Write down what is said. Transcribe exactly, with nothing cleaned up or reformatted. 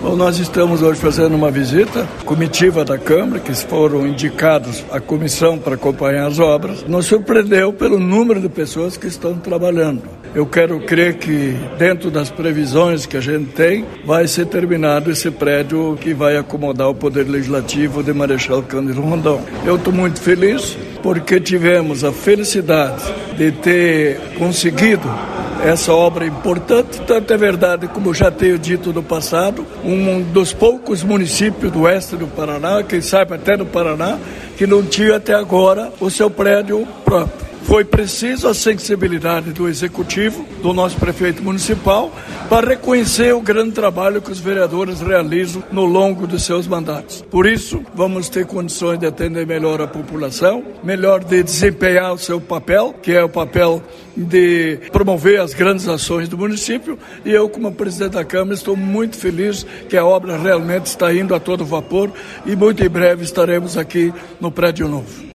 Então, nós estamos hoje fazendo uma visita, comitiva da Câmara, que foram indicados à comissão para acompanhar as obras, nos surpreendeu pelo número de pessoas que estão trabalhando. Eu quero crer que, dentro das previsões que a gente tem, vai ser terminado esse prédio que vai acomodar o Poder Legislativo de Marechal Cândido Rondon. Eu estou muito feliz porque tivemos a felicidade de ter conseguido essa obra importante. Tanto é verdade, como já tenho dito no passado, um dos poucos municípios do oeste do Paraná, quem sabe até do Paraná, que não tinha até agora o seu prédio próprio. Foi preciso a sensibilidade do Executivo, do nosso prefeito municipal, para reconhecer o grande trabalho que os vereadores realizam no longo dos seus mandatos. Por isso, vamos ter condições de atender melhor a população, melhor de desempenhar o seu papel, que é o papel de promover as grandes ações do município. E eu, como presidente da Câmara, estou muito feliz que a obra realmente está indo a todo vapor e muito em breve estaremos aqui no prédio novo.